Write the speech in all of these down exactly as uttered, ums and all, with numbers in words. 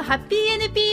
ハッピー エヌピー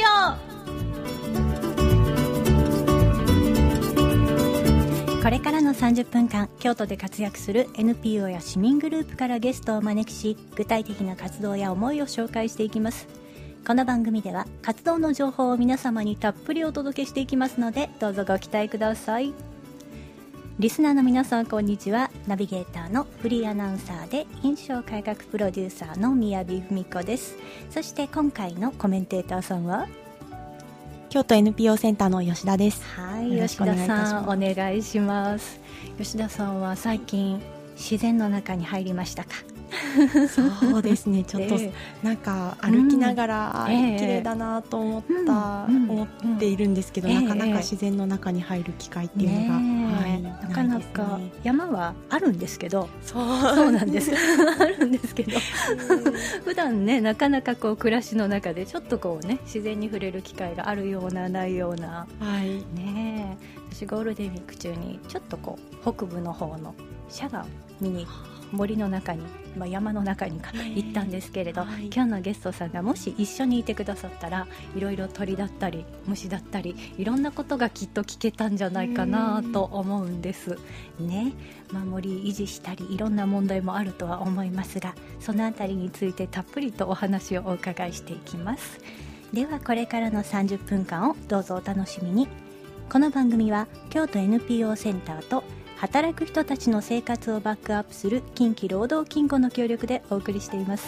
オー。 これからのさんじゅっぷんかん、京都で活躍する エヌピーオー や市民グループからゲストをお招きし、具体的な活動や思いを紹介していきます。この番組では活動の情報を皆様にたっぷりお届けしていきますので、どうぞご期待ください。リスナーの皆さん、こんにちは。ナビゲーターのフリーアナウンサーで印象改革プロデューサーの宮城文子です。そして今回のコメンテーターさんは京都 エヌピーオー センターの吉田です。 はい、吉田さんお願いします。吉田さんは最近自然の中に入りましたか？ そうですね、ちょっとなんか歩きながら、うん、綺麗だなと思った、うん、思っているんですけど、うん、なかなか自然の中に入る機会っていうのが、 はい、なかなか山はあるんですけど、そうそうなんですあるんですけど普段ね、なかなかこう暮らしの中でちょっとこうね、自然に触れる機会があるようなないような、はい、ね、私ゴールデンウィーク中にちょっとこう北部の方のシャガを見に森の中に、まあ、山の中に行ったんですけれど、はい、今日のゲストさんがもし一緒にいてくださったら、いろいろ鳥だったり虫だったりいろんなことがきっと聞けたんじゃないかなと思うんですね。守り維持したりいろんな問題もあるとは思いますが、そのあたりについてたっぷりとお話をお伺いしていきます。ではこれからのさんじゅっぷんかんをどうぞお楽しみに。この番組は京都 エヌピーオー センターと働く人たちの生活をバックアップする近畿労働金庫の協力でお送りしています。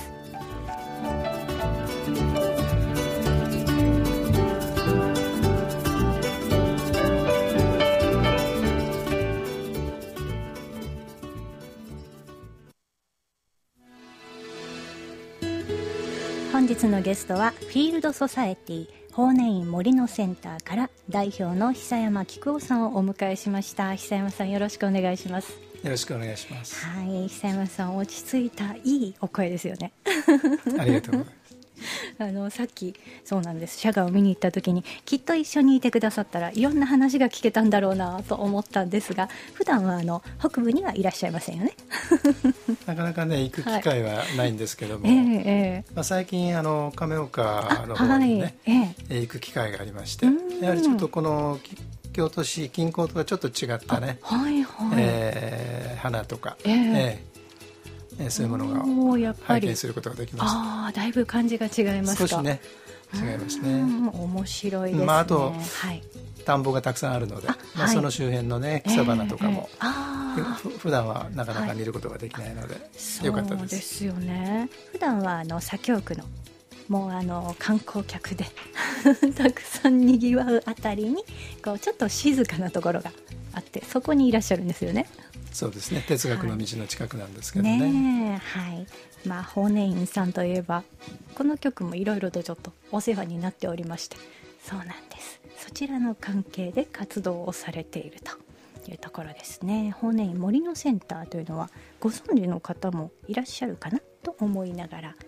本日のゲストはフィールドソサエティ法然院森のセンターから代表の久山菊夫さんをお迎えしました。久山さん、よろしくお願いします。 よろしくお願いします。 はい、久山さん、落ち着いたいいお声ですよね。 ありがとうございます。 あのさっきそうなんです、シャガを見に行った時にきっと一緒にいてくださったらいろんな話が聞けたんだろうなと思ったんですが、普段はあの北部にはいらっしゃいませんよね。 なかなかね行く機会はないんですけども、 はい、えーえーまあ、最近あの亀岡の方にね、はいえー、行く機会がありまして、やはりちょっとこの京都市近郊とはちょっと違ったね、はいはいえー、花とか、えーえーそういうものが拝見することができました。 あ、だいぶ感じが違いますか？ 少しね違いますね。 面白いですね。 まあ、あと、 はい、 田んぼがたくさんあるので、まあ、その周辺のね草花とかも、えーえー、あ普段はなかなか見ることができないので、はい、よかったです。 そうですよね。普段はあの左京区のもうあの観光客でたくさんにぎわうあたりにこうちょっと静かなところがあって、そこにいらっしゃるんですよね。 そうですね、哲学の道の近くなんですけどね。 はい、ねはい。まあ、法然院さんといえばこの局もいろいろとちょっとお世話になっておりまして、そうなんです。そちらの関係で活動をされているというところですね。法然院森のセンターというのはご存知の方もいらっしゃるかなと思いながら、はい、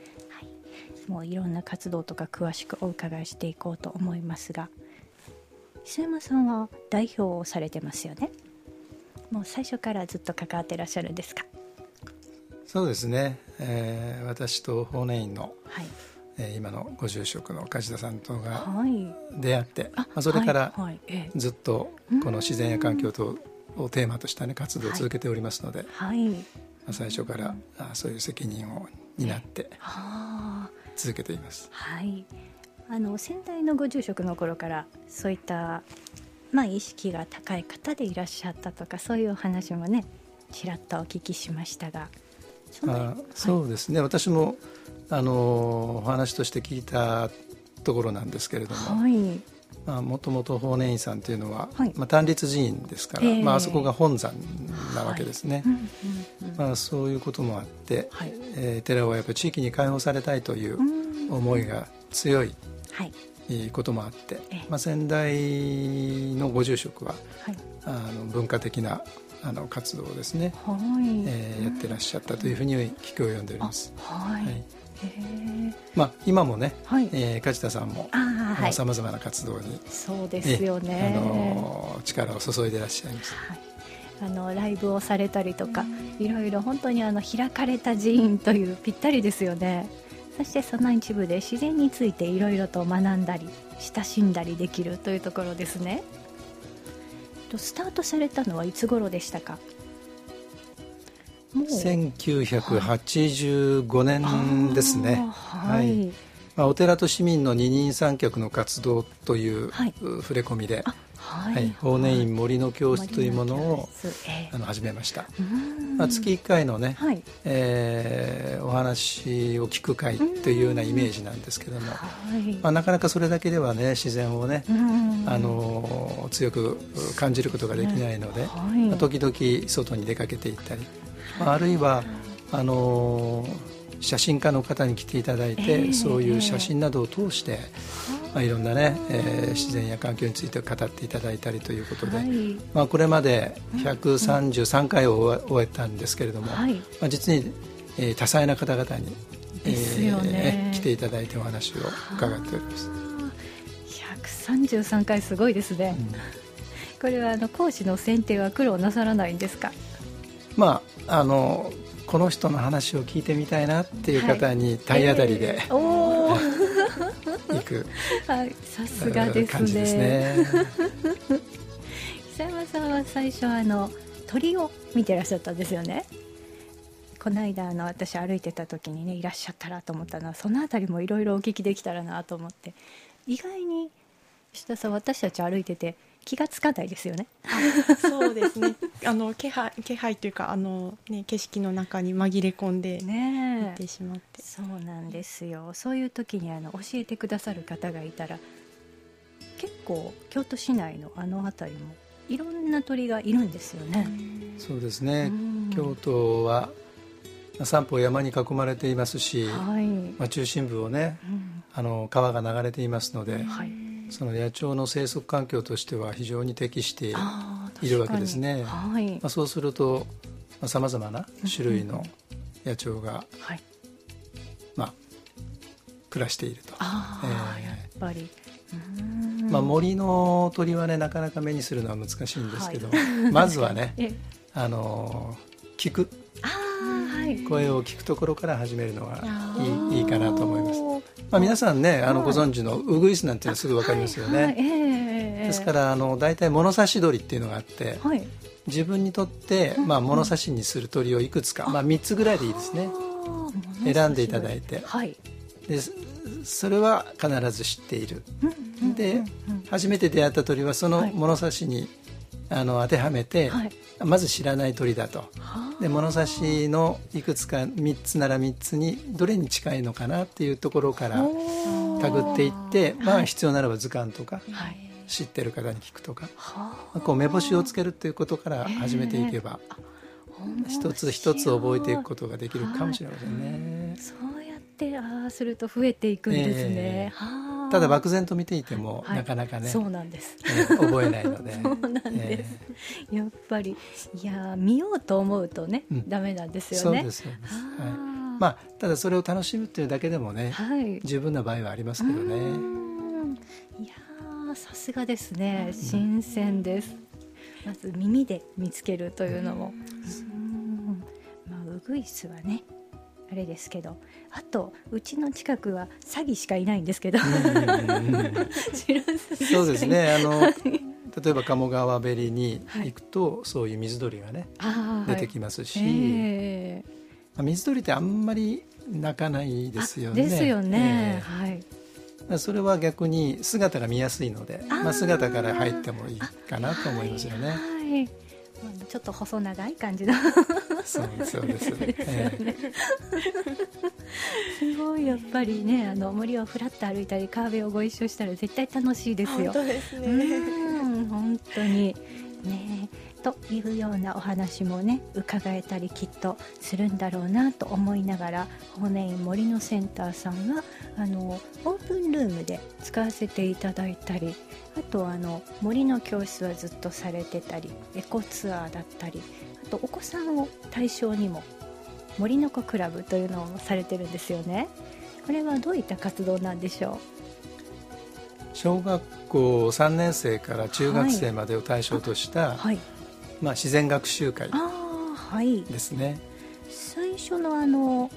もういろんな活動とか詳しくお伺いしていこうと思いますが、久山さんは代表をされてますよね。もう最初からずっと関わってらっしゃるんですか？ そうですね、えー、私と法然院の、はいえー、今のご住職の梶田さんとが出会って、はいまあ、それからずっとこの自然や環境等をテーマとした、ね、活動を続けておりますので、はいまあ、最初からあそういう責任を担って続けています。 はい、あの先代のご住職の頃からそういったまあ、意識が高い方でいらっしゃったとか、そういうお話もねちらっとお聞きしましたが、 そあそうですね、はい、私もあのお話として聞いたところなんですけれども、はいまあ、もともと法然院さんというのは、はいまあ、単立寺院ですから、えーまあ、あそこが本山なわけですね、はいうんうんうんまあ、そういうこともあって、はいえー、寺はやっぱり地域に開放されたいという思いが強い、はいこともあって、まあ、先代のご住職は、はい、あの文化的なあの活動をですね、はいえー、やってらっしゃったというふうに聞きを読んでおります。はいはいへまあ、今もね、はいえー、梶田さんもさまざまな活動にそうですよね、 あの力を注いでいらっしゃいます。 はい、あのライブをされたりとか、いろいろ本当にあの開かれた寺院というぴったりですよね。 そしてその一部で自然についていろいろと学んだり親しんだりできるというところですね。スタートされたのはいつ頃でしたか？ もうせんきゅうひゃくはちじゅうごねんですね。はい、はい、まあ、お寺と市民の二人三脚の活動という、はい、触れ込みで、はいはい、法然院森の教室というものを、えー、あの始めました。まあ、月いっかいのね、はい、えー、お話を聞く会というようなイメージなんですけども、はいまあ、なかなかそれだけではね自然をね、あの強く感じることができないので、はいまあ、時々外に出かけていったり、まあ、あるいはあの写真家の方に来ていただいて、えー、そういう写真などを通して、まあ、いろんな、ねえー、自然や環境について語っていただいたりということで、はいまあ、これまでひゃくさんじゅうさんかいを終えたんですけれども、はいまあ、実に、えー、多彩な方々に、えー、来ていただいてお話を伺っております。 ひゃくさんじゅうさんかいすごいですね、うん、これはあの講師の選定は苦労なさらないんですか？ まああのこの人の話を聞いてみたいなっていう方に体当たりで、はいえー、お行く、 はい、さすがですね。 感じですね。 久山さんは最初あの鳥を見てらっしゃったんですよね。この間あの私歩いてた時にねいらっしゃったらと思ったのはそのあたりもいろいろお聞きできたらなと思って、意外に吉田さん私たち歩いてて気がつかないですよね。 そうですね。あの気配気配というかあの、ね、景色の中に紛れ込んで行ってしまって、ね、 そうなんですよ。そういう時にあの教えてくださる方がいたら、結構京都市内のあの辺りもいろんな鳥がいるんですよね。 そうですね。京都は三方山に囲まれていますし、はいまあ、中心部をね、うん、あの川が流れていますので、はいその野鳥の生息環境としては非常に適しているわけですね。はいまあ、そうするとさまざ、まな種類の野鳥が、はいまあ、暮らしていると。 あ、えー、やっぱりまあ、森の鳥はねなかなか目にするのは難しいんですけど、はい、まずはねあの聞くあ、はい、声を聞くところから始めるのがいい、いいかなと思います。まあ、皆さんねあのご存知のウグイスなんていうのはすぐ分かりますよね、はいはいえー、ですからあの大体物差し鳥っていうのがあって、はい、自分にとって、まあ、物差しにする鳥をいくつか、まあ、みっつぐらいでいいですね選んでいただいて、はい、でそれは必ず知っている、うん、で、うん、初めて出会った鳥はその物差しに、はい、あの当てはめて、はい、まず知らない鳥だと、で物差しのいくつかみっつならみっつにどれに近いのかなっていうところからたぐっていって、まあ、必要ならば図鑑とか、はい、知ってる方に聞くとか、はい、こう目星をつけるということから始めていけば、一つ一つ覚えていくことができるかもしれませんね、はい、 そうやってああすると増えていくんですね、えー、ただ漠然と見ていても、はい、なかなかねそうなんです、 えー、覚えないのでそうなんです、えー、やっぱりいや見ようと思うとね、うん、ダメなんですよね。 そうですそうです、はいまあ、ただそれを楽しむっていうだけでもね、はい、十分な場合はありますけどね。 いやさすがですね、新鮮です、うん、まず耳で見つけるというのも、うんまあ、ウグイスはねあれですけど、あとうちの近くはサギしかいないんですけど、 そうですね、あの例えば鴨川べりに行くと、はい、そういう水鳥がね出てきますし、はいえー、水鳥ってあんまり鳴かないですよね。 ですよね、えーはい、それは逆に姿が見やすいので、まあ、姿から入ってもいいかなと思いますよね。はいはい、 ちょっと細長い感じのそうそうですね、えー、 すごいやっぱりね、あの森をふらっと歩いたり川辺をご一緒したら絶対楽しいですよ。 本当ですね、 うん本当にねというようなお話もね伺えたりきっとするんだろうなと思いながら、法然院森のセンターさんはあのオープンルームで使わせていただいたり、あとあの森の教室はずっとされてたり、エコツアーだったり、あとお子さんを対象にも森の子クラブというのをされてるんですよね。これはどういった活動なんでしょう。 小学校さんねん生から中学生までを対象とした、はいはいまあ、自然学習会ですね、はい、 最初のあの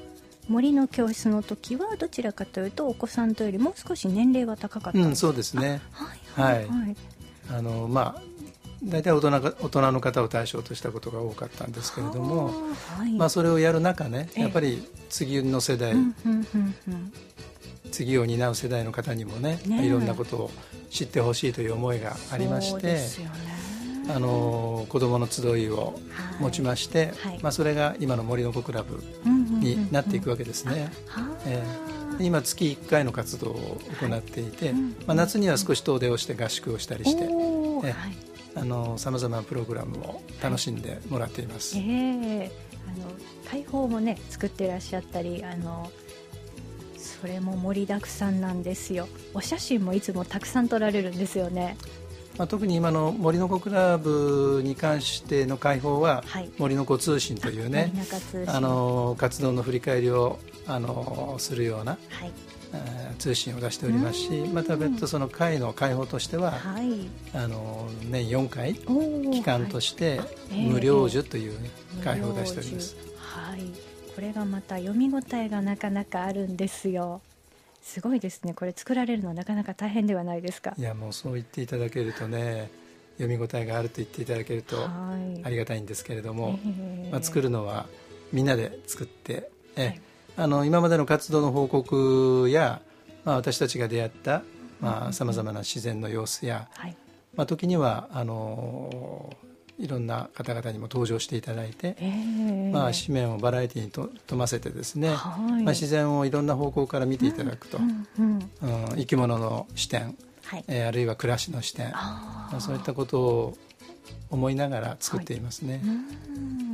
森の教室の時はどちらかというとお子さんとよりも少し年齢が高かったんですか？ うん、そうですね。はいはいはい、あのまあ大体大人が大人の方を対象としたことが多かったんですけれども、はい、まあ、それをやる中ね、やっぱり次の世代、うんうんうんうん、次を担う世代の方にも ね, ねいろんなことを知ってほしいという思いがありまして、ね、あの子どもの集いを持ちまして、はい、まあ、それが今の森の子クラブになっていくわけですね。今月いっかいの活動を行っていて、はい、まあ、夏には少し遠出をして合宿をしたりして、えあのさまざまなプログラムを楽しんでもらっています。 はい、えー、あの会報もね作ってらっしゃったり、あのそれも盛りだくさんなんですよ。お写真もいつもたくさん撮られるんですよね。 まあ、特に今の森の子クラブに関しての会報は、はい、森の子通信というね、あの活動の振り返りをあのするような、はい、通信を出しておりますし、また別途その会の会報としては、はい、あの年よんかい期間として無料授という、ね、会報を出しております。 はい、これがまた読み応えがなかなかあるんですよ。すごいですね。これ作られるのはなかなか大変ではないですか？ いや、もうそう言っていただけるとね、読み応えがあると言っていただけるとありがたいんですけれども、えーまあ、作るのはみんなで作って、え、はい、あの今までの活動の報告や、まあ、私たちが出会ったさまざ、まな自然の様子や、はい、まあ、時にはあのいろんな方々にも登場していただいて、えーまあ、紙面をバラエティにと富ませてですね、はい、まあ、自然をいろんな方向から見ていただくと、うんうんうんうん、生き物の視点、はい、えー、あるいは暮らしの視点、あ、まあ、そういったことを思いながら作っていますね。はい、うん、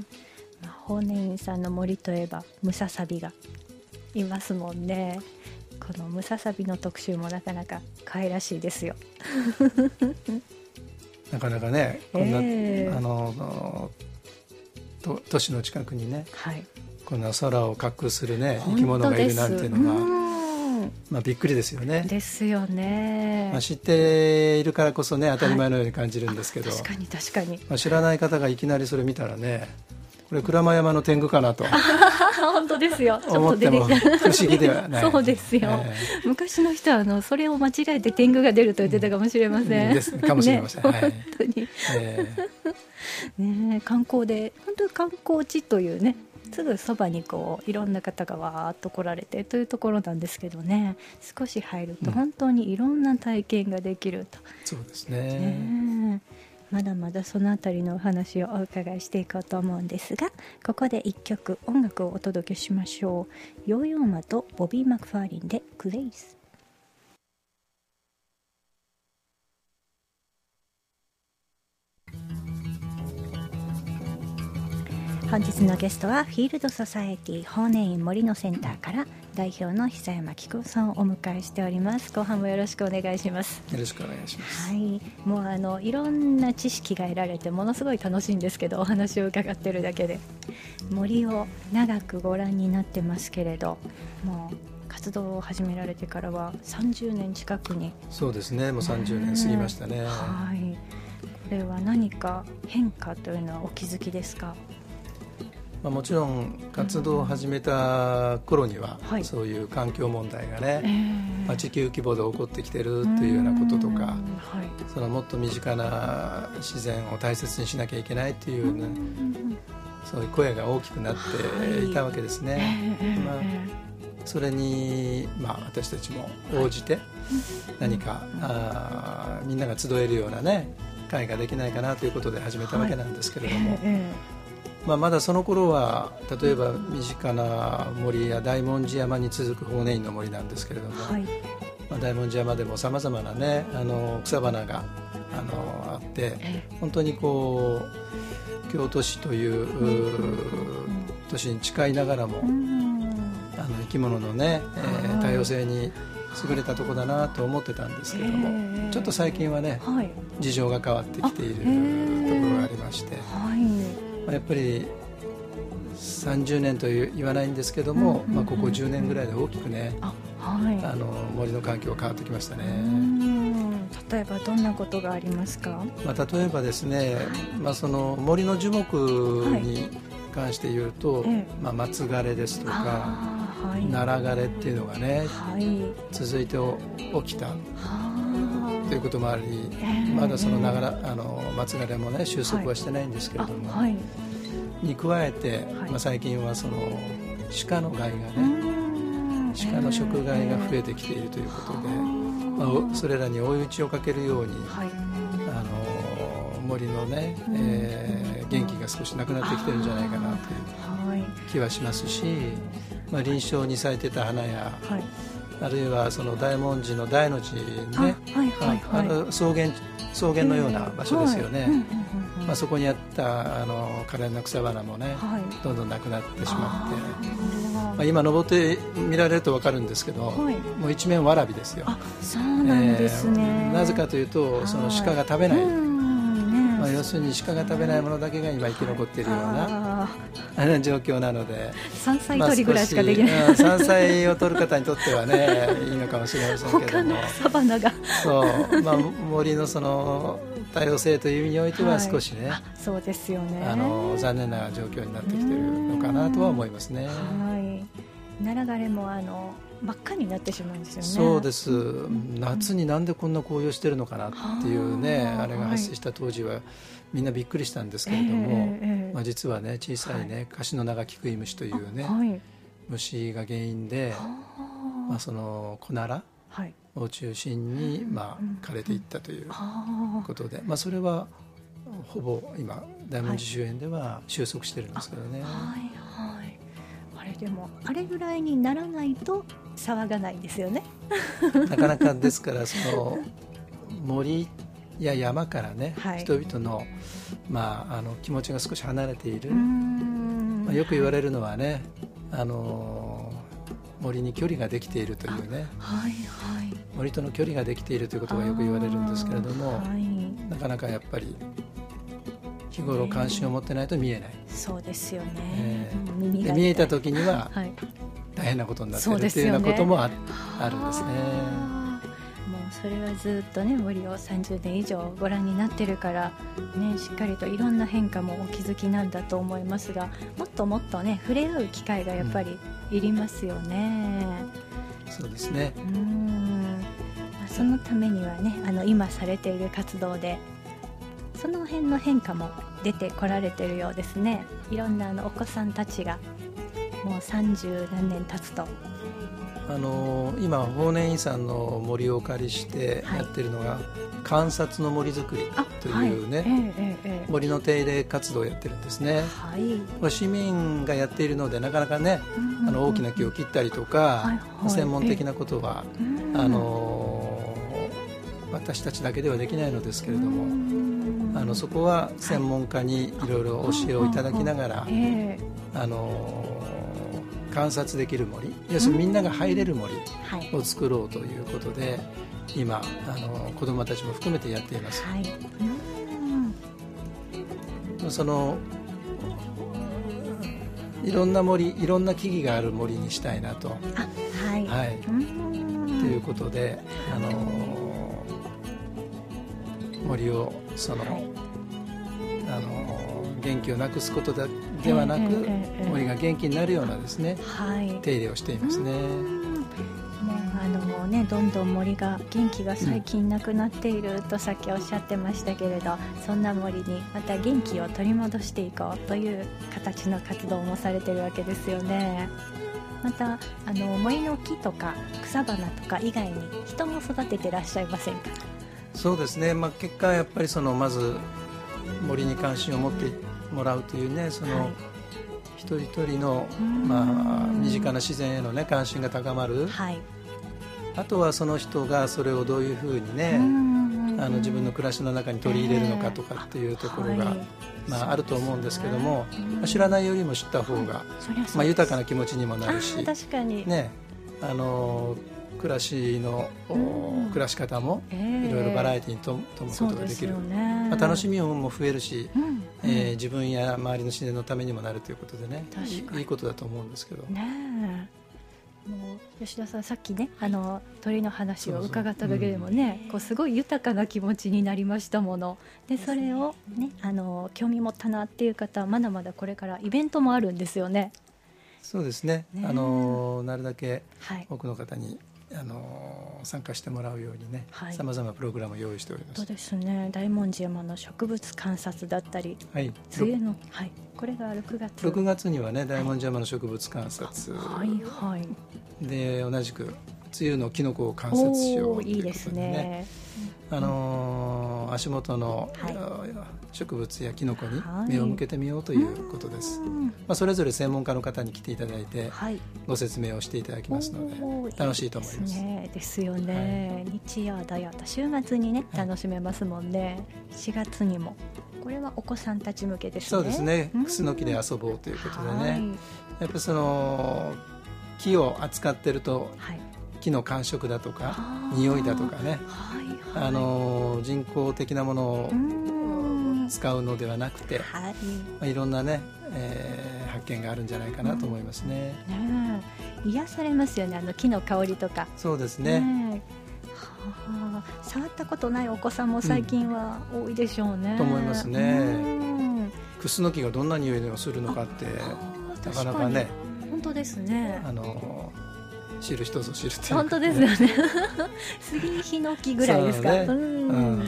まあ、法然院さんの森といえばムササビがいますもんね。このムササビの特集もなかなか可愛らしいですよ。 なかなかね、こんな、えー、あのと都市の近くにね、はい、こんな空を滑空するね生き物がいるなんていうのが、まあ、びっくりですよね。 ですよね。 まあ、知っているからこそね当たり前のように感じるんですけど、はい、 確かに確かに、 まあ、知らない方がいきなりそれ見たらね、これ鞍馬山の天狗かなと本当ですよ。 ちょっと出てきた不思議ではない。 そうですよ、えー、昔の人はあのそれを間違えて天狗が出ると言ってたかもしれません、 うん、ですかもしれません、ね、 はい、本当に、えーね、観光で本当に観光地というね、すぐそばにこういろんな方がわーっと来られてというところなんですけどね、少し入ると本当にいろんな体験ができると、うん、 そうですね。 ね、まだまだそのあたりのお話をお伺いしていこうと思うんですが、ここで一曲音楽をお届けしましょう。ヨーヨーマとボビー・マクファーリンでグレイス。本日のゲストはフィールドソサエティ法然院森のセンターから代表の久山紀子さんをお迎えしております。後半もよろしくお願いします。 よろしくお願いします。 はい、もうあのいろんな知識が得られてものすごい楽しいんですけど、お話を伺ってるだけで森を長くご覧になってますけれど、もう活動を始められてからはさんじゅうねん近くに。 そうですね、もうさんじゅうねん過ぎましたね。 はい、これは何か変化というのはお気づきですか？ まあ、もちろん活動を始めた頃には、うん、そういう環境問題がね、はい、まあ、地球規模で起こってきてるというようなこととか、はい、そのもっと身近な自然を大切にしなきゃいけないという、ね、そういう声が大きくなっていたわけですね。はい、まあ、それに、まあ、私たちも応じて何か、あみんなが集えるようなね会ができないかなということで始めたわけなんですけれども、はい、まあ、まだその頃は例えば身近な森や大文字山に続く法然院の森なんですけれども、はい、まあ、大文字山でもさまざまな、ね、あの草花が あのあって本当にこう京都市という、都市に近いながらも、あの生き物の、ね、えー、多様性に優れたところだなと思ってたんですけれども、ちょっと最近はね、はい、事情が変わってきているところがありまして、はい、やっぱりさんじゅうねんと言わないんですけども、うんうんうん、まあ、ここじゅうねんぐらいで大きくね、あ、はい、あの森の環境が変わってきましたね。うん、 例えばどんなことがありますか？ まあ、例えばですね、まあ、その森の樹木に関して言うと、はい、まあ、松枯れですとか、 ナラ枯れっていうのがね、はい、続いて起きたということもあり、えー、まだそのながらあの松枯れもね収束はしてないんですけれども、はい、に加えて、はいまあ、最近はその鹿の害がね、鹿の食害が増えてきているということで、まあ、それらに追い打ちをかけるように、はい、あの森のね、えー、元気が少しなくなってきてるんじゃないかなという気はしますし、まあ、臨床に咲いてた花や、はい、あるいはその大文字の大の字ね、あの草原草原のような場所ですよね、まあ、そこにあったあの可憐な草花もね、はい、どんどんなくなってしまって、まあ、今登って見られると分かるんですけど、はい、もう一面わらびですよ。 あ、そうなんですね、 えー、なぜかというとその鹿が食べない、まあ、要するに鹿が食べないものだけが今生き残っているような、はい、状況なので山菜採りぐらいしかできない、 まあ、山菜を取る方にとってはねいいのかもしれませんけども、 他の草花がそう、まあ、森のその多様性という意味においては少しね、はい、 そうですよね、 あの残念な状況になってきているのかなとは思いますね。 はい、ナラ枯れもあの真っ赤になってしまうんですよね。 そうです、夏になんでこんな紅葉してるのかなっていうね、あれが発生した当時はみんなびっくりしたんですけれども、えーえーまあ、実はね小さいね、はい、カシノナガキクイムシというね、はい、虫が原因で、まあ、そのコナラを中心に、まあ、枯れていったということで、まあ、それはほぼ今大文字周辺では収束してるんですけどね、はいはい、 あれでもあれぐらいにならないと騒がないんですよねなかなかですからその森や山からね、はい、人々の、まあ、あの気持ちが少し離れている、まあ、よく言われるのはね、あの森に距離ができているというね、はいはい、森との距離ができているということがよく言われるんですけれども、はい、なかなかやっぱり日頃関心を持ってないと見えない、 えー、そうですよね、 えー、で見えた時には大変なことになっているというようなことも あ, あるんですね。 もうそれはずっとね森をさんじゅうねん以上ご覧になってるから、ね、しっかりといろんな変化もお気づきなんだと思いますが、もっともっとね触れ合う機会がやっぱりいりますよね、 うん、そうですね。うーん、まあ、そのためにはねあの今されている活動でその辺の変化も出てこられているようですね。いろんなあのお子さんたちがもうさんじゅうなんねん経つとあの今法然遺産の森をお借りしてやってるのが、はい、観察の森づくりというね、はいえーえー、森の手入れ活動をやってるんですね、はい、市民がやっているのでなかなかね、うんうん、あの大きな木を切ったりとか、はいはい、専門的なことは、えー、あの私たちだけではできないのですけれども、あのそこは専門家にいろいろ教えをいただきながら、はいえー、あの観察できる森、要するにみんなが入れる森を作ろうということで、はい、今あの子どもたちも含めてやっています、はい、うん、そのいろんな森、いろんな木々がある森にしたいなと、あ、はいはい、ということであの森をその、はい、あの元気をなくすことではなく、えーえーえー、森が元気になるようなですね、はい、手入れをしていますね。もうあのね、どんどん森が元気が最近なくなっているとさっきおっしゃってましたけれど、うん、そんな森にまた元気を取り戻していこうという形の活動もされてるわけですよね。またあの森の木とか草花とか以外に人も育ててらっしゃいませんか？ そうですね、まあ、結果やっぱりそのまず森に関心を持ってもらうというね、その、はい、一人一人の、まあ、身近な自然への、ね、関心が高まる、はい、あとはその人がそれをどういうふうにね、あの自分の暮らしの中に取り入れるのかとかっていうところが、はい、まあ、あると思うんですけども、まあ、知らないよりも知った方が、まあ、豊かな気持ちにもなるし、 確かに、 ね、あの暮らしの、うん、暮らし方もいろいろバラエティに富むことができる、ね、まあ、楽しみも増えるし、うんうん、えー、自分や周りの自然のためにもなるということでね、いいことだと思うんですけど、ね、 もう吉田さんさっきねあの鳥の話を伺っただけでもね、そうそう、うん、こうすごい豊かな気持ちになりましたもので、それを、ね、あの興味持ったなっていう方はまだまだこれからイベントもあるんですよね。 そうですね、ねあのなるだけ多くの方に、はい、あの参加してもらうようにね、さまざまなプログラムを用意しております。 そうですね、大文字山の植物観察だったり、はい、梅雨の、はい、これがろくがつろくがつにはね、大文字山の植物観察、はいはい、で同じく梅雨のキノコを観察しようということでね、いいですね、あのー、足元の、はい、植物やキノコに目を向けてみようということです、はい、まあ、それぞれ専門家の方に来ていただいて、はい、ご説明をしていただきますので楽しいと思います。 いいですね、ですよね、はい、日曜土曜と週末にね楽しめますもんね、はい、しがつにもこれはお子さんたち向けですね。 そうですね、クスノキで遊ぼうということでね、はい、やっぱりその木を扱ってると、はい、木の感触だとか匂いだとかね、はいはい、あの人工的なものを使うのではなくて、はい、まあ、いろんなね、えー、発見があるんじゃないかなと思いますね、 うんね、癒されますよね、あの木の香りとか。 そうですね、ね、 はあ、触ったことないお子さんも最近は多いでしょうね、 うん、と思いますね、うん、クスノキがどんな匂いをするのかってなかなかね、 本当ですね、 あの知る人ぞ知るっていうか、ね、 本当ですよね杉ヒノキぐらいですか、ね、うん、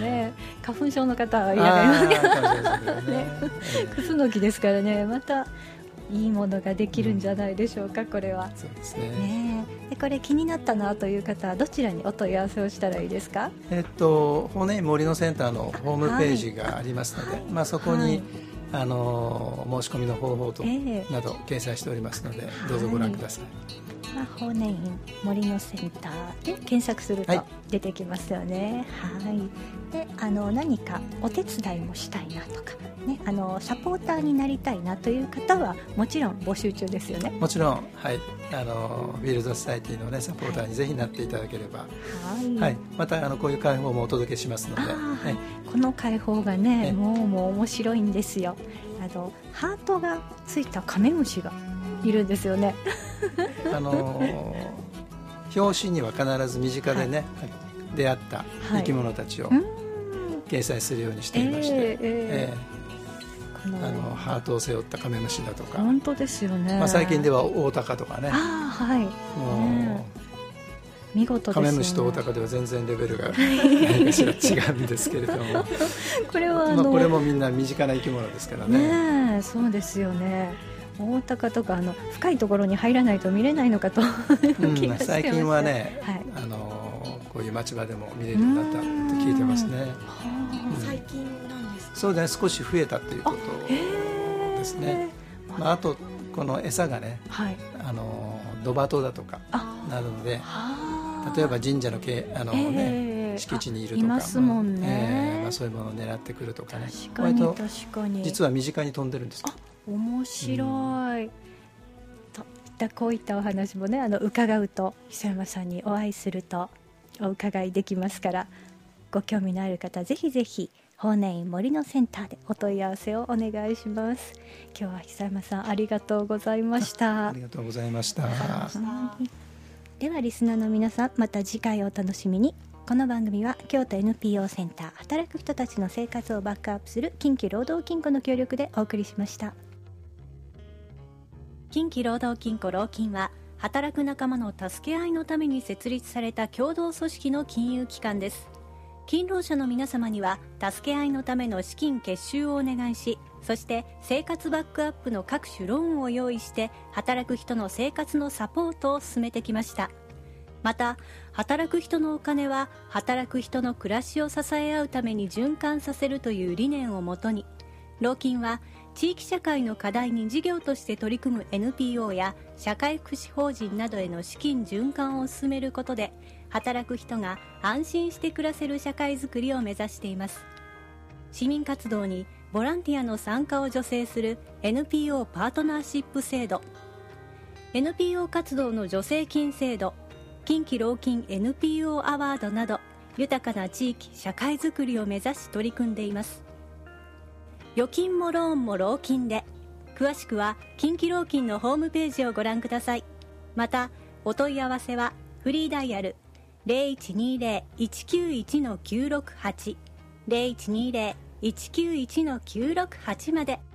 ね、花粉症の方は嫌がりますけどねクスノキですからね、またいいものができるんじゃないでしょうか、うん、これは。 そうですね。 ねでこれ気になったなという方はどちらにお問い合わせをしたらいいですか？ えっと法然森のセンターのホームページがありますので、はい、まあ、そこに、はい、あの申し込みの方法と、えー、など掲載しておりますので、どうぞご覧ください。 まあ、法然院森のセンターで検索すると出てきますよね、はいはい、であの何かお手伝いもしたいなとか、ね、あのサポーターになりたいなという方はもちろん募集中ですよね。 もちろん、はい、あのビルドソサエティの、ね、サポーターにぜひなっていただければ、はいはい、またあのこういう開放もお届けしますので、はい、 この開放が ね, ねもうもう面白いんですよ。あのハートがついたカメムシがいるんですよねあのー、表紙には必ず身近でね、はい、出会った生き物たちを掲載するようにしていまして、えーえー、このあのハートを背負ったカメムシだとか、 本当ですよね、 まあ、最近ではオオタカとかね、 あ、はい、もう、ね、見事ですよね。 カメムシとオオタカでは全然レベルが何かしら違うんですけれどもこれはあの、 まあ、これもみんな身近な生き物ですからね。 ね、そうですよね。オオタカとかあの深いところに入らないと見れないのかと、 うん、最近はね、はい、あのこういう町場でも見れるようになったって聞いてますね。 うん、最近なんですか？ そうですね、少し増えたということですね。あ、まあ、あとこの餌がね、はい、あのドバトだとかなるので、例えば神社のけあの、ね、敷地にいるとか、いますもんね、えーまあ、そういうものを狙ってくるとかね、 確かに確かに、 実は身近に飛んでるんです。 あ、面白い、うん、といったこういったお話もね、あの伺うと久山さんにお会いするとお伺いできますから、ご興味のある方ぜひぜひ法然院森のセンターでお問い合わせをお願いします。今日は久山さんありがとうございました。 ありがとうございました。 ではリスナーの皆さん、また次回お楽しみに。この番組は京都 エヌピーオー センター働く人たちの生活をバックアップする近畿労働金庫の協力でお送りしました。近畿労働金庫労金は働く仲間の助け合いのために設立された共同組織の金融機関です。勤労者の皆様には助け合いのための資金結集をお願いし、そして生活バックアップの各種ローンを用意して働く人の生活のサポートを進めてきました。また働く人のお金は働く人の暮らしを支え合うために循環させるという理念をもとに、労金は地域社会の課題に事業として取り組む エヌピーオー や社会福祉法人などへの資金循環を進めることで、働く人が安心して暮らせる社会づくりを目指しています。市民活動にボランティアの参加を助成する エヌピーオー パートナーシップ制度、 エヌピーオー 活動の助成金制度、近畿労金 エヌピーオー アワードなど、豊かな地域社会づくりを目指し取り組んでいます。預金もローンも労金で、詳しくは近畿労金のホームページをご覧ください。またお問い合わせはフリーダイヤル ゼロいちにゼロ いちきゅういち きゅうろくはち ゼロいちにゼロ いちきゅういち きゅうろくはち まで。